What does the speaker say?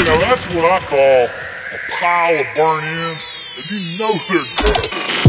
Now that's what I call a pile of burn ends, and you know they're good.